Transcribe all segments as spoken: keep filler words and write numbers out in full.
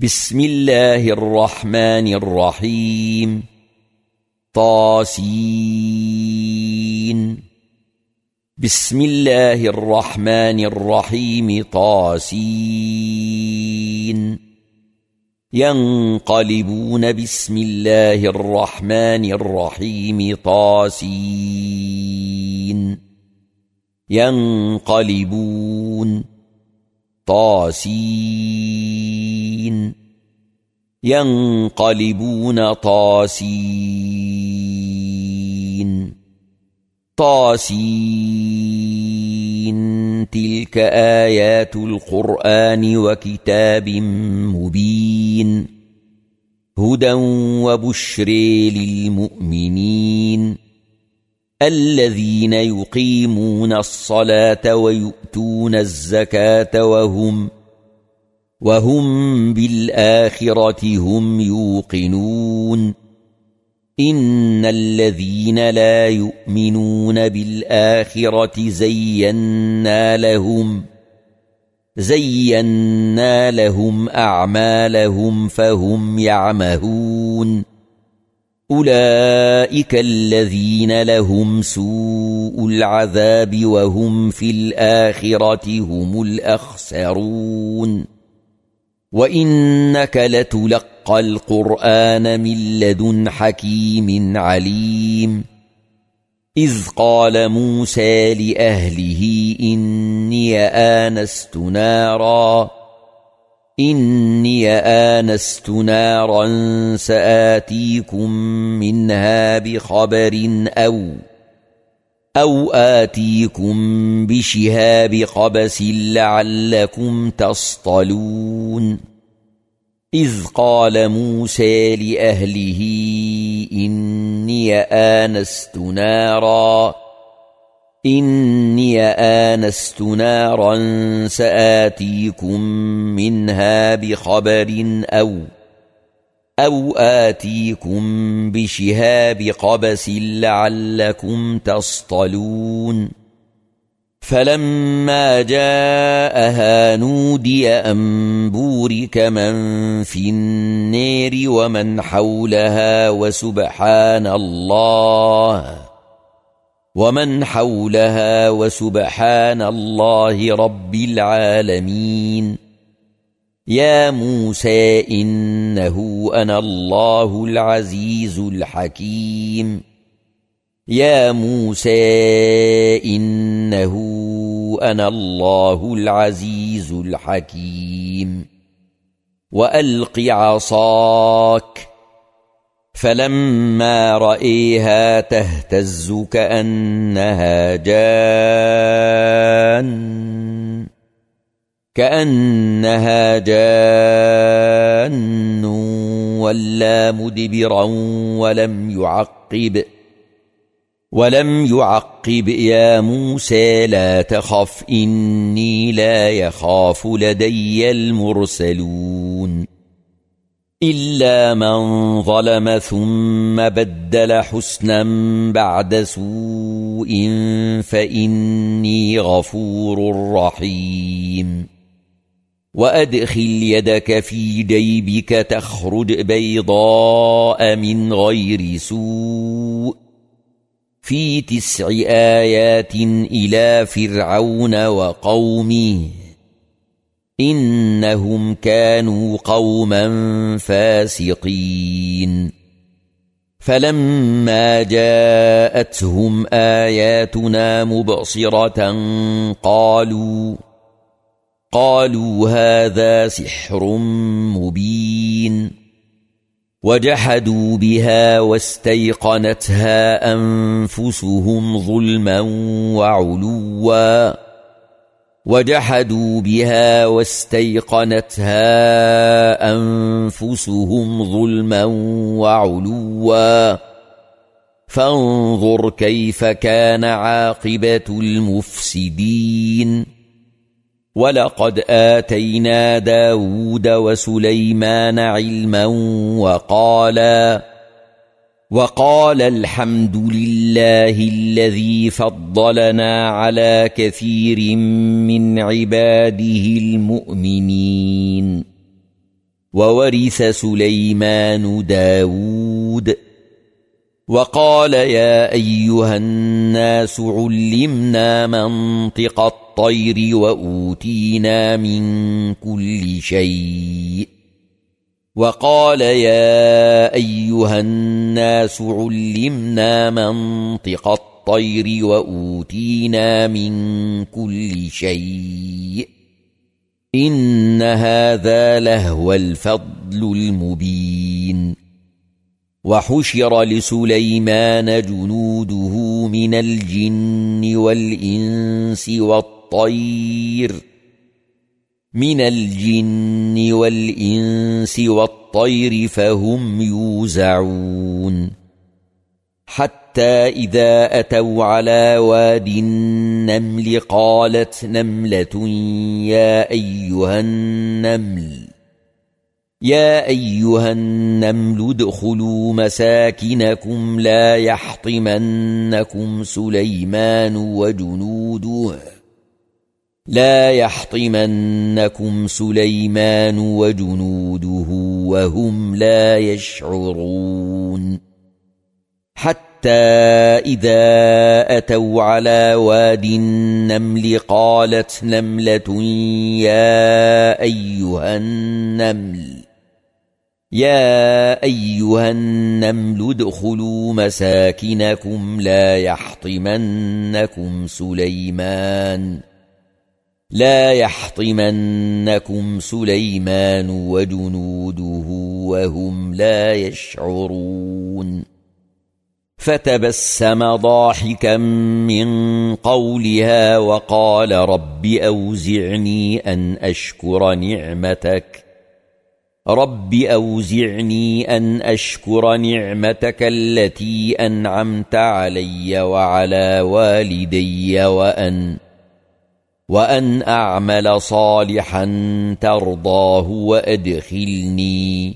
بسم الله الرحمن الرحيم. طاسين. بسم الله الرحمن الرحيم. طاسين. ينقلبون. بسم الله الرحمن الرحيم. طاسين. ينقلبون. طاسين. ينقلبون. طاسين. طاسين. تلك آيات القرآن وكتاب مبين هدى وبشر للمؤمنين الذين يقيمون الصلاة ويؤتون الزكاة وهم وهم بالآخرة هم يوقنون. إن الذين لا يؤمنون بالآخرة زينا لهم زينا لهم أعمالهم فهم يعمهون. أولئك الذين لهم سوء العذاب وهم في الآخرة هم الأخسرون. وإنك لتلقى القرآن من لدن حكيم عليم. إذ قال موسى لأهله إني آنست نارا إني آنست نارا سآتيكم منها بخبر أو أو آتيكم بشهاب قبس لعلكم تصطلون. إذ قال موسى لأهله إني آنست نارا إني آنست نارا سآتيكم منها بخبر أو أو آتيكم بشهاب قبس لعلكم تصطلون. فلما جاءها نودي أن بورك من في النار ومن حولها وسبحان الله ومن حولها وسبحان الله رب العالمين. يا موسى إنه أنا الله العزيز الحكيم. يا موسى إنه أنا الله العزيز الحكيم. وألق عصاك. فلما رأيها تهتز كأنها جان كأنها جان ولا مدبرا ولم يعقب ولم يعقب. يا موسى لا تخف إني لا يخاف لدي المرسلون. إلا من ظلم ثم بدل حسنا بعد سوء فإني غفور رحيم. وأدخل يدك في جيبك تخرج بيضاء من غير سوء في تسع آيات إلى فرعون وقومه إنهم كانوا قوما فاسقين. فلما جاءتهم آياتنا مبصرة قالوا قالوا هذا سحر مبين. وجحدوا بها واستيقنتها أنفسهم ظلما وعلوا وجحدوا بها واستيقنتها أنفسهم ظلما وعلوا فانظر كيف كان عاقبة المفسدين. ولقد آتينا داود وسليمان علما وقالا وقال الحمد لله الذي فضلنا على كثير من عباده المؤمنين. وورث سليمان داود. وقال يا أيها الناس علمنا منطق الطير وأوتينا من كل شيء وقال يا أيها الناس علمنا منطق الطير وأوتينا من كل شيء إن هذا لهو الفضل المبين. وحشر لسليمان جنوده من الجن والإنس والطير من الجن والإنس والطير فهم يوزعون حتى إذا أتوا على واد النمل قالت نملة يا أيها النمل يا أيها النمل ادخلوا مساكنكم لا يحطمنكم سليمان وجنوده لا يحطمنكم سليمان وجنوده وهم لا يشعرون حتى إذا أتوا على واد النمل قالت نملة يا أيها النمل يا أيها النمل ادخلوا مساكنكم لا يحطمنكم سليمان لا يحطمنكم سليمان وجنوده وهم لا يشعرون فتبسم ضاحكا من قولها وقال رب أوزعني أن أشكر نعمتك رب أوزعني أن أشكر نعمتك التي أنعمت علي وعلى والدي وأن وأن أعمل صالحا ترضاه وأدخلني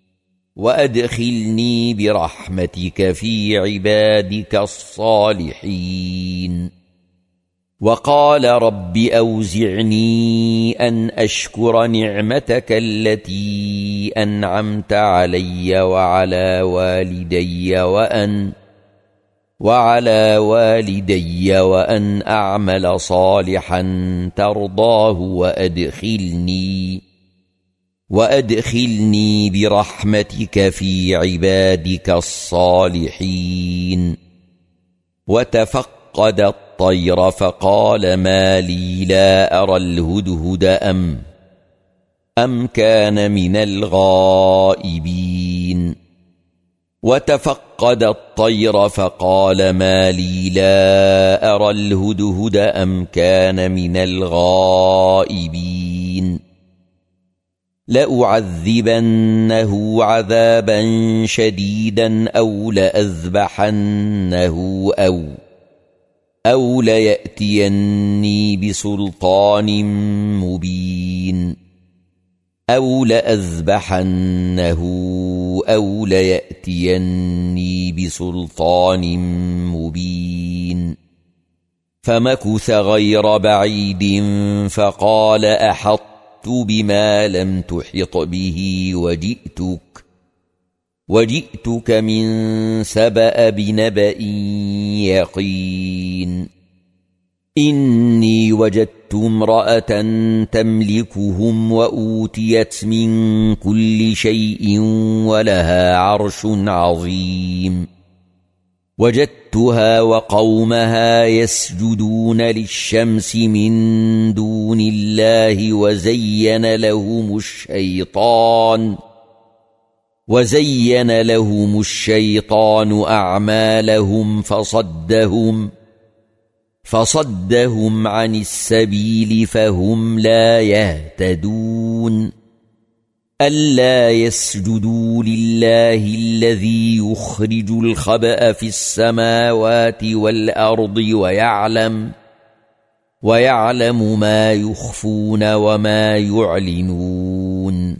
وأدخلني برحمتك في عبادك الصالحين. وقال رب أوزعني أن أشكر نعمتك التي أنعمت علي وعلى والدي وأن وعلى والدي وأن أعمل صالحا ترضاه وأدخلني وأدخلني برحمتك في عبادك الصالحين. وتفقد الطير فقال ما لي لا أرى الهدهد أم أم كان من الغائبين. وتفقد الطير فقال ما لي لا أرى الهدهد أم كان من الغائبين. لأعذبنه عذابا شديدا أو لأذبحنه أو أو ليأتيني بسلطان مبين أو لأذبحنه أو ليأتيني بسلطان مبين. فمكث غير بعيد فقال أحط بما لم تحط به وجئتك وجئتك من سبأ بنبأ يقين. إني وجدت امرأة تملكهم وأوتيت من كل شيء ولها عرش عظيم. وجدتها وقومها يسجدون للشمس من دون الله وزين لهم الشيطان وزين لهم الشيطان أعمالهم فصدهم فصدهم عن السبيل فهم لا يهتدون. ألا يسجدوا لله الذي يخرج الخبأ في السماوات والأرض ويعلم ويعلم ما يخفون وما يعلنون.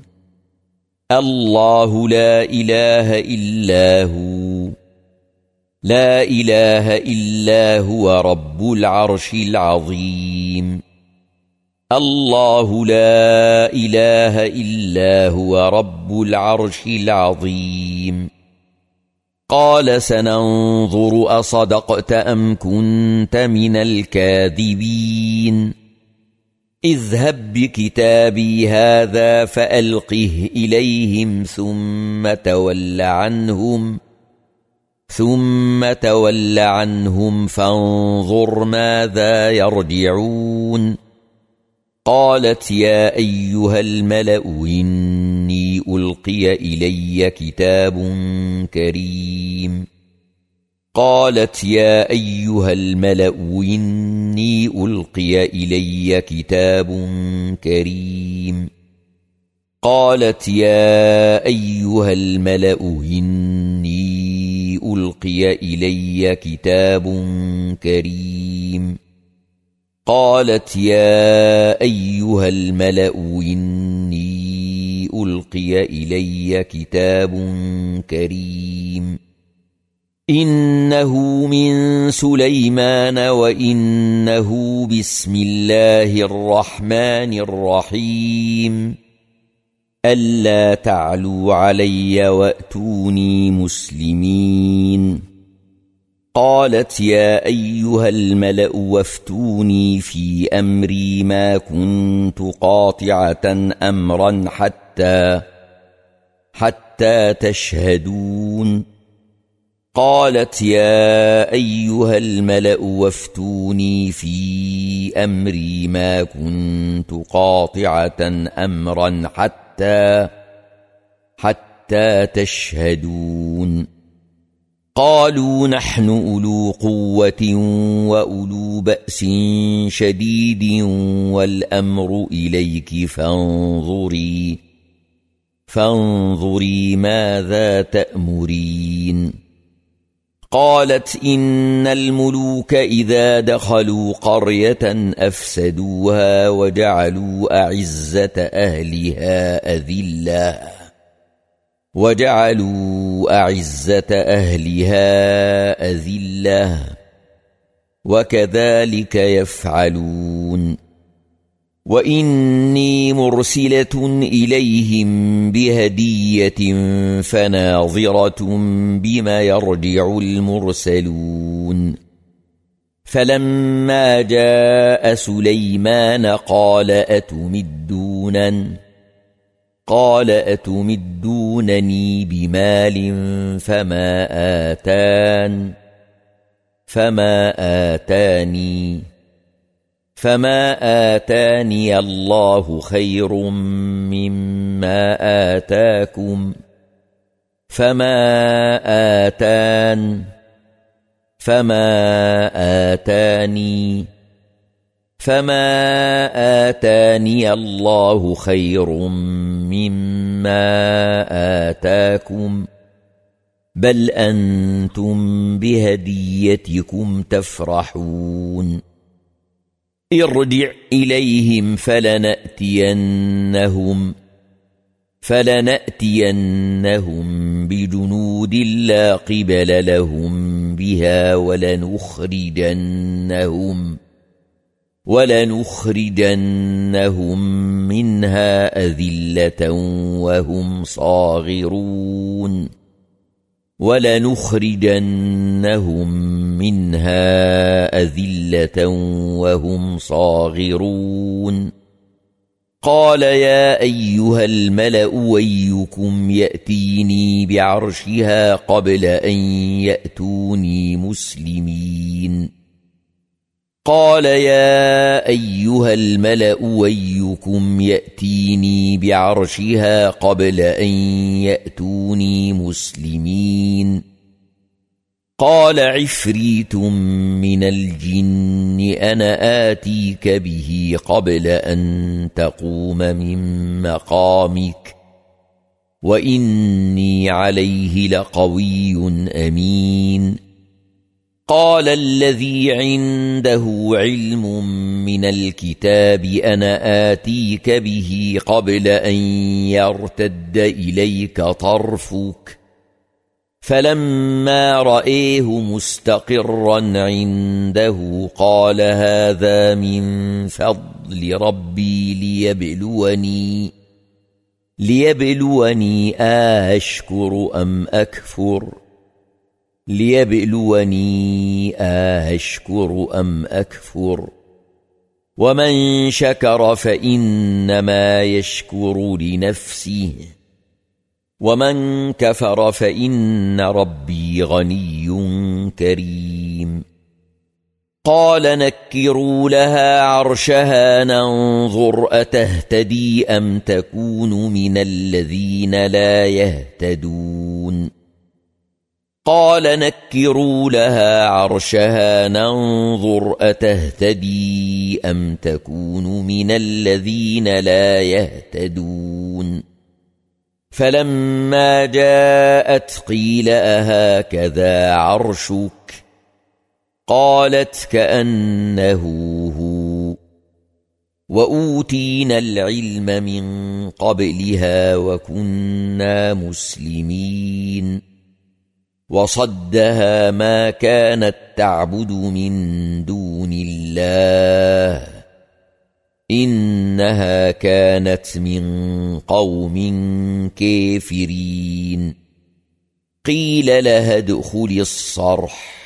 الله لا إله إلا هو لا إله إلا هو رب العرش العظيم. الله لا إله إلا هو رب العرش العظيم. قال سننظر أصدقت أم كنت من الكاذبين اذهب بكتابي هذا فألقه إليهم ثم تول عنهم ثم تول عنهم فانظر ماذا يرجعون. قالت يا أيها الملأ إني ألقي إلي كتاب كريم قالت يا أيها الملأ إني ألقي إلي كتاب كريم قالت يا أيها الملأ إني ألقي إلي كتاب كريم قالت يا أيها الملأ إني ألقي إلي كتاب كريم إنه من سليمان وإنه بسم الله الرحمن الرحيم ألا تعلوا علي وأتوني مسلمين. قالت يا أيها الملأ وافتوني في أمري ما كنت قاطعة أمرا حتى حتى تشهدون. قالت يا أيها الملأ وافتوني في أمري ما كنت قاطعة أمرا حتى حتى تشهدون. قالوا نحن أولو قوة وأولو بأس شديد والأمر إليك فانظري فانظري ماذا تأمرين. قالت إن الملوك إذا دخلوا قرية أفسدوها وجعلوا أعزة أهلها أذلة وجعلوا أعزة أهلها أذلة وكذلك يفعلون. وإني مرسلة إليهم بهدية فناظرة بما يرجع المرسلون. فلما جاء سليمان قال أتمدونن قال أتمدونني بمال فما آتان فما آتاني فما آتاني الله خير مما آتاكم فما آتان فما آتاني فما آتاني الله خير مما آتاكم بل أنتم بهديتكم تفرحون. ارجع إليهم فلنأتينهم فلنأتينهم بجنود لا قبل لهم بها ولنخرجنهم ولنخرجنهم منها أذلة وهم صاغرون ولنخرجنهم منها أذلة وهم صاغرون. قال يا أيها الملأ أيكم يأتيني بعرشها قبل أن يأتوني مسلمين. قال يا أيها الملأ أيكم يأتيني بعرشها قبل أن يأتوني مسلمين. قال عفريت من الجن أنا آتيك به قبل أن تقوم من مقامك وإني عليه لقوي أمين. قال الذي عنده علم من الكتاب أنا آتيك به قبل أن يرتد إليك طرفك فلما رأيه مستقرا عنده قال هذا من فضل ربي ليبلوني ليبلوني أشكر أم أكفر ليبلوني أشكر أم أكفر ومن شكر فإنما يشكر لنفسه ومن كفر فإن ربي غني كريم قال نكروا لها عرشها ننظر أتهتدي أم تكون من الذين لا يهتدون قال نكروا لها عرشها ننظر أتهتدي أم تكون من الذين لا يهتدون فلما جاءت قيل أهكذا عرشك قالت كأنه هو وأوتينا العلم من قبلها وكنا مسلمين وصدها ما كانت تعبد من دون الله إنها كانت من قوم كافرين قيل لها ادخلي الصرح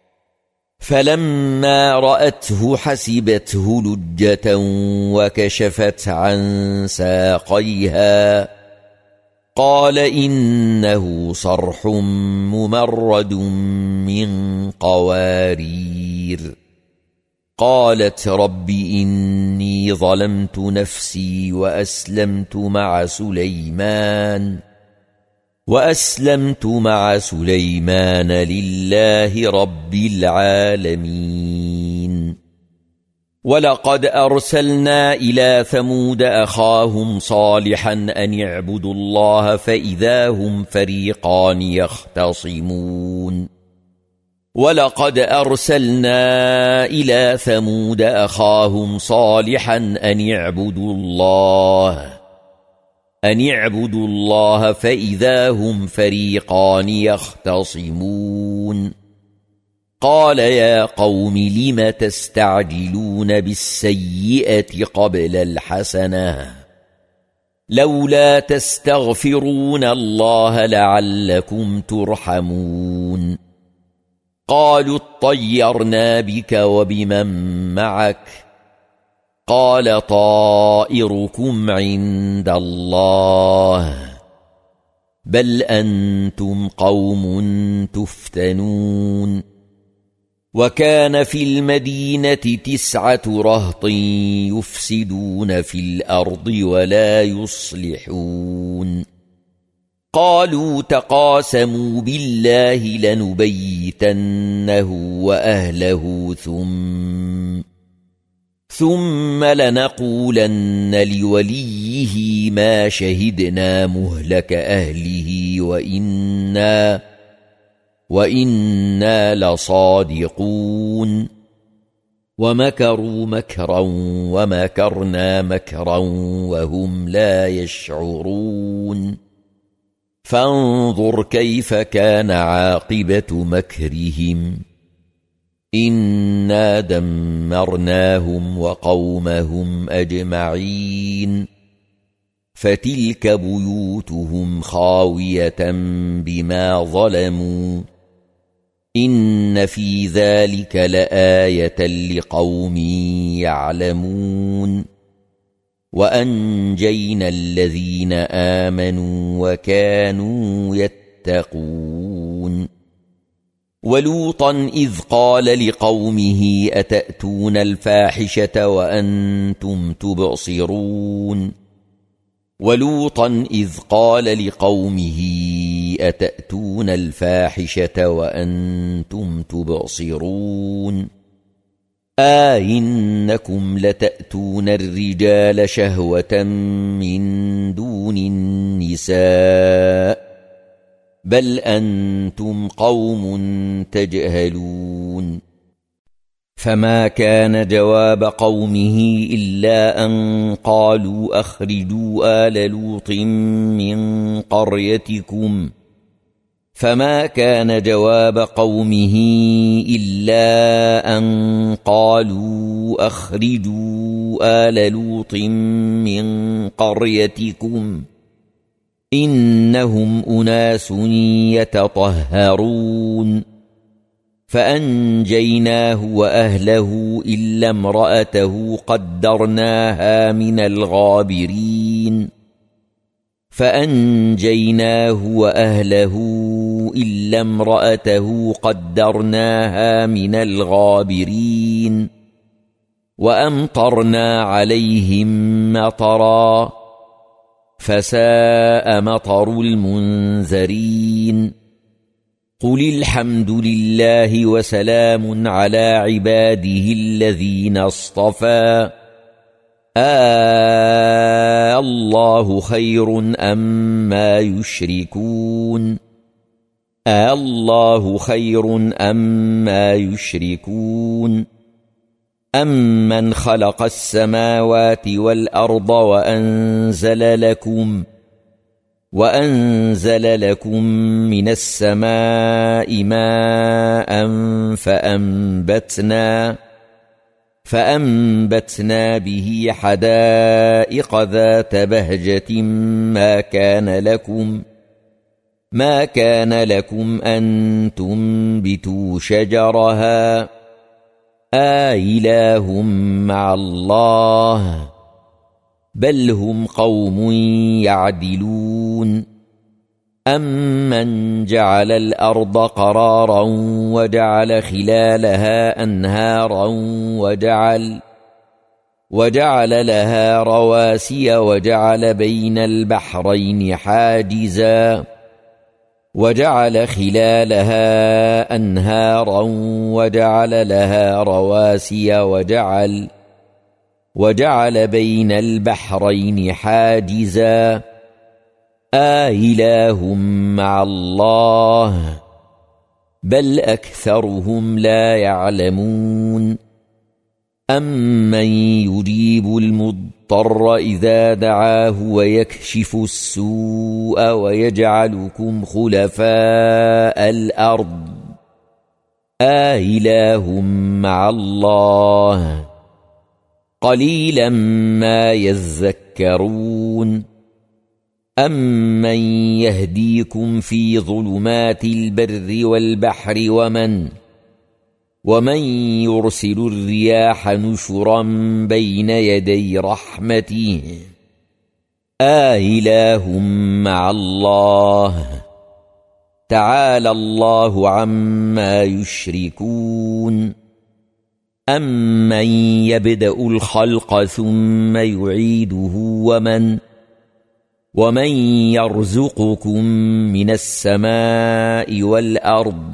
فلما رأته حسبته لجة وكشفت عن ساقيها قال إنه صرح ممرد من قوارير قالت رب إني ظلمت نفسي وأسلمت مع سليمان وأسلمت مع سليمان لله رب العالمين ولقد أرسلنا إلى ثمود أخاهم صالحا أن اعبدوا الله فإذا هم فريقان يختصمون ولقد أرسلنا إلى ثمود أخاهم صالحا أن اعبدوا الله أن اعبدوا الله فإذا هم فريقان يختصمون قال يا قوم لم تستعجلون بالسيئة قبل الحسنة لولا تستغفرون الله لعلكم ترحمون قالوا اطيرنا بك وبمن معك قال طائركم عند الله بل أنتم قوم تفتنون وكان في المدينة تسعة رهط يفسدون في الأرض ولا يصلحون قالوا تقاسموا بالله لنبيتنه وأهله ثم ثم لنقولن لوليه ما شهدنا مهلك أهله وإنا وإنا لصادقون ومكروا مكرا ومكرنا مكرا وهم لا يشعرون فانظر كيف كان عاقبة مكرهم إنا دمرناهم وقومهم أجمعين فتلك بيوتهم خاوية بما ظلموا إن في ذلك لآية لقوم يعلمون وأنجينا الذين آمنوا وكانوا يتقون ولوطا إذ قال لقومه أتأتون الفاحشة وأنتم تبصرون ولوطا إذ قال لقومه أتأتون الفاحشة وأنتم تبصرون آئنكم لتأتون الرجال شهوة من دون النساء بل أنتم قوم تجهلون فما كان جواب قومه إلا أن قالوا أخرجوا آل لوط من قريتكم فما كان جواب قومه إلا أن قالوا أخرجوا آل لوط من قريتكم إنهم أناس يتطهرون فأنجيناه وأهله إلا امرأته قدرناها من الغابرين فأنجيناه وأهله إلا امرأته قدرناها من الغابرين وأمطرنا عليهم مطرا فساء مطر المنذرين قل الحمد لله وسلام على عباده الذين اصطفى آه الله خير أما يشركون آه الله خير أما يشركون أمن خلق السماوات والأرض وأنزل لكم وأنزل لكم من السماء ماء فأنبتنا فأنبتنا به حدائق ذات بهجة ما كان لكم ما كان لكم أن تنبتوا شجرها آإله مع الله بل هم قوم يعدلون أمن جعل الأرض قرارا وجعل خلالها أنهارا وجعل وجعل لها رواسي وجعل بين البحرين حاجزا وجعل خلالها أنهارا وجعل لها رواسي وجعل وجعل بين البحرين حاجزا آإله مع الله بل أكثرهم لا يعلمون أمن يجيب المضطر إذا دعاه ويكشف السوء ويجعلكم خلفاء الأرض آإله مع الله قليلا ما يذكرون أمن يهديكم في ظلمات البر والبحر ومن ومن يرسل الرياح نشرا بين يدي رحمته آإله مع الله تعالى الله عما يشركون أمن يبدأ الخلق ثم يعيده ومن ومن يرزقكم من السماء والأرض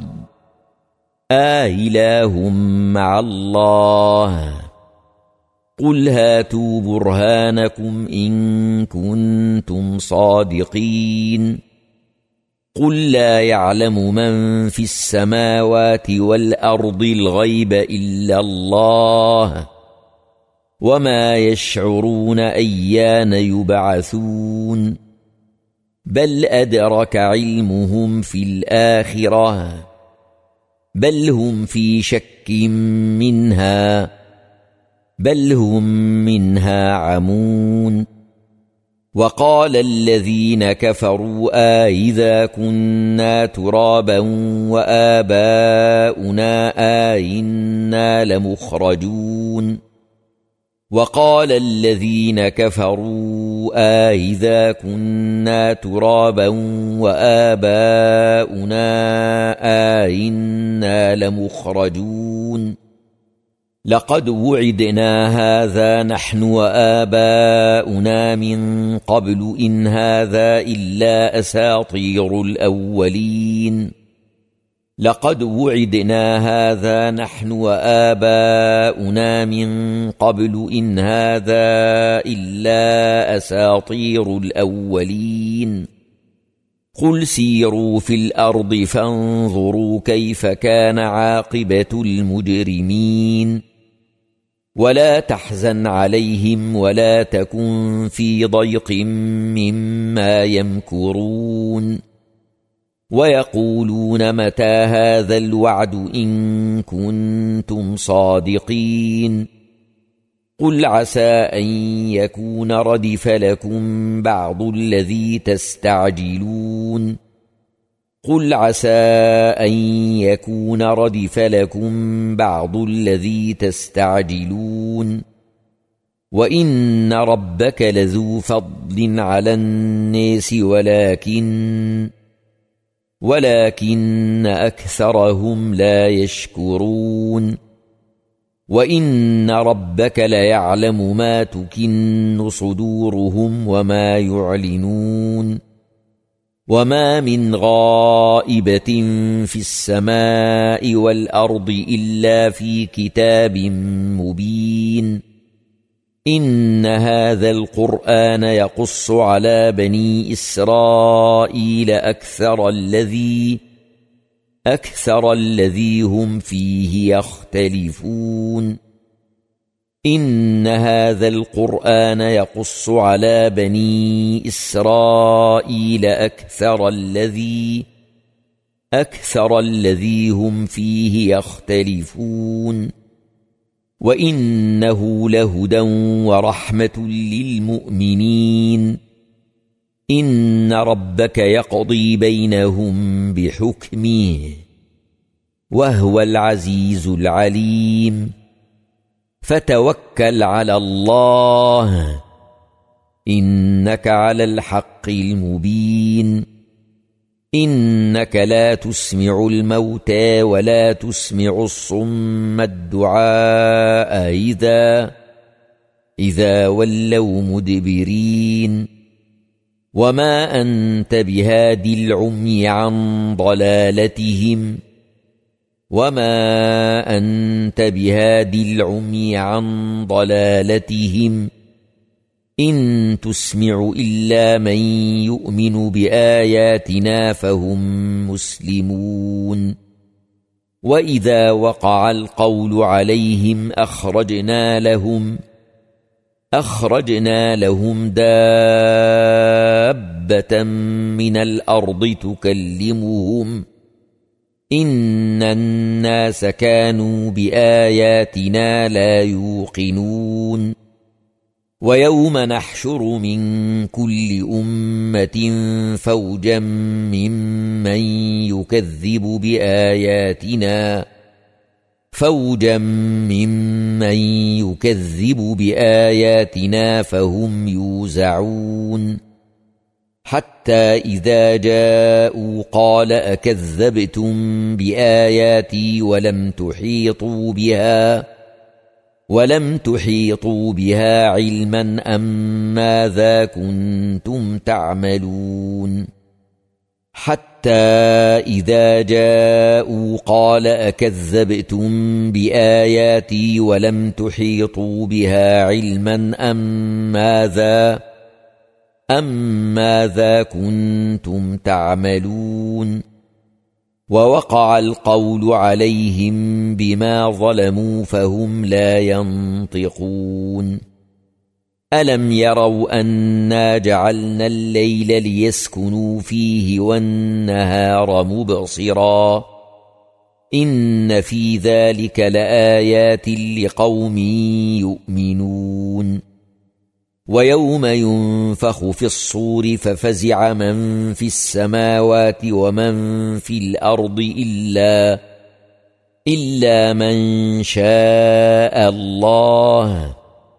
آإله مع الله قل هاتوا برهانكم إن كنتم صادقين قل لا يعلم من في السماوات والأرض الغيب إلا الله وما يشعرون أيان يبعثون بل أدرك علمهم في الآخرة بل هم في شك منها بل هم منها عمون وقال الذين كفروا آئذا كنا ترابا وآباؤنا آئنا لمخرجون وقال الذين كفروا آئذا كنا ترابا وآباؤنا آئنا لمخرجون لقد وعدنا هذا نحن وآباؤنا من قبل إن هذا إلا أساطير الأولين لقد وعدنا هذا نحن وآباؤنا من قبل إن هذا إلا أساطير الأولين قل سيروا في الأرض فانظروا كيف كان عاقبة المجرمين ولا تحزن عليهم ولا تكن في ضيق مما يمكرون ويقولون متى هذا الوعد إن كنتم صادقين قل عسى أن يكون ردف لكم بعض الذي تستعجلون قل عسى أن يكون ردف لكم بعض الذي تستعجلون وإن ربك لذو فضل على الناس ولكن ولكن أكثرهم لا يشكرون وإن ربك ليعلم ما تكن صدورهم وما يعلنون وما من غائبة في السماء والأرض إلا في كتاب مبين إن هذا القرآن يقص على بني إسرائيل أكثر الذي أكثر الذي هم فيه يختلفون إن هذا القرآن يقص على بني إسرائيل أكثر الذي أكثر الذي هم فيه يختلفون وإنه لهدى ورحمة للمؤمنين إن ربك يقضي بينهم بحكمه وهو العزيز العليم فتوكل على الله إنك على الحق المبين إنك لا تسمع الموتى ولا تسمع الصم الدعاء إذا إذا ولوا مدبرين وما أنت بهادي العمي عن ضلالتهم وما أنت بهادي العمي عن ضلالتهم إن تسمع إلا من يؤمن بآياتنا فهم مسلمون وإذا وقع القول عليهم أخرجنا لهم أخرجنا لهم دابة من الأرض تكلمهم إن الناس كانوا بآياتنا لا يوقنون ويوم نحشر من كل أمة فوجا ممن يكذب بآياتنا فوجا ممن يكذب بآياتنا فهم يوزعون حتى إذا جاءوا قال أكذبتم بآياتي ولم تحيطوا بها ولم تحيطوا بها علما أم ماذا كنتم تعملون حتى إذا جاءوا قال أكذبتم بآياتي ولم تحيطوا بها علما أم ماذا أم ماذا كنتم تعملون ووقع القول عليهم بما ظلموا فهم لا ينطقون ألم يروا أنا جعلنا الليل ليسكنوا فيه والنهار مبصرا إن في ذلك لآيات لقوم يؤمنون ويوم ينفخ في الصور ففزع من في السماوات ومن في الأرض إلا إلا من شاء الله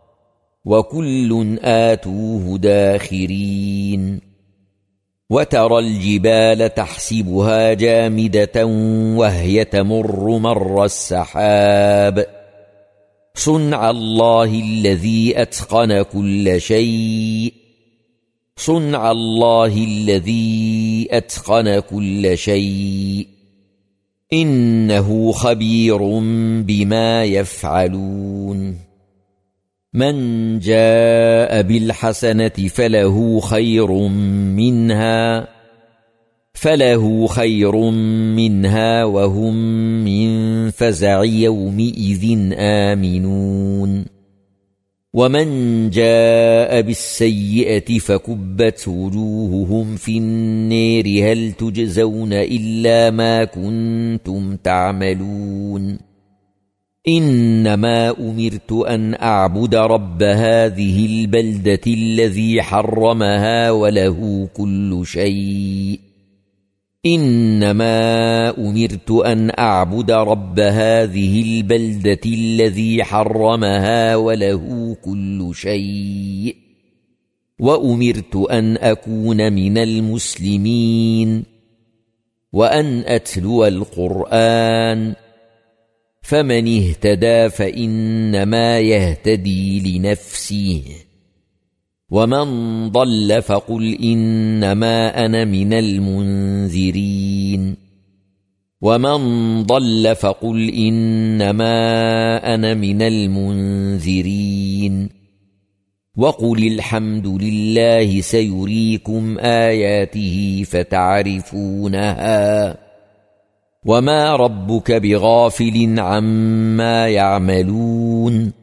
وكل آتوه داخرين وترى الجبال تحسبها جامدة وهي تمر مر السحاب صنع الله الذي أتقن كل شيء صنع الله الذي أتقن كل شيء إنه خبير بما يفعلون من جاء بالحسنة فله خير منها فله خير منها وهم من فزع يومئذ آمنون ومن جاء بالسيئة فكبت وجوههم في النار هل تجزون إلا ما كنتم تعملون إنما أمرت أن أعبد رب هذه البلدة الذي حرمها وله كل شيء إنما أمرت أن أعبد رب هذه البلدة الذي حرمها وله كل شيء وأمرت أن أكون من المسلمين وأن أتلو القرآن فمن اهتدى فإنما يهتدي لنفسه ومن ضل فقل إنما أنا من المنذرين ومن ضل فقل إنما أنا من المنذرين وقل الحمد لله سيريكم آياته فتعرفونها وما ربك بغافل عما يعملون